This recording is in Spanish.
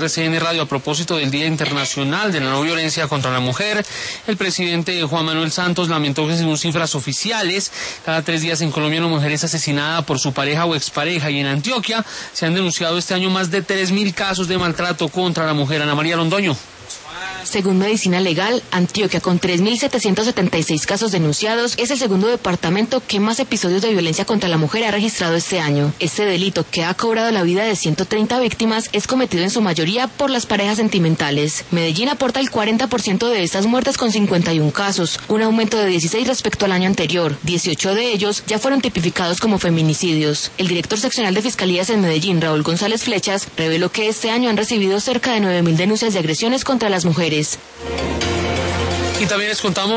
RCN Radio, a propósito del Día Internacional de la No Violencia contra la Mujer, el presidente Juan Manuel Santos lamentó que según cifras oficiales, cada 3 días en Colombia una mujer es asesinada por su pareja o expareja, y en Antioquia se han denunciado este año más de 3.000 casos de maltrato contra la mujer. Ana María Londoño. Según Medicina Legal, Antioquia, con 3.776 casos denunciados, es el segundo departamento que más episodios de violencia contra la mujer ha registrado este año. Este delito, que ha cobrado la vida de 130 víctimas, es cometido en su mayoría por las parejas sentimentales. Medellín aporta el 40% de estas muertes con 51 casos, un aumento de 16 respecto al año anterior. 18 de ellos ya fueron tipificados como feminicidios. El director seccional de Fiscalías en Medellín, Raúl González Flechas, reveló que este año han recibido cerca de 9.000 denuncias de agresiones contra las mujeres. Y también les contamos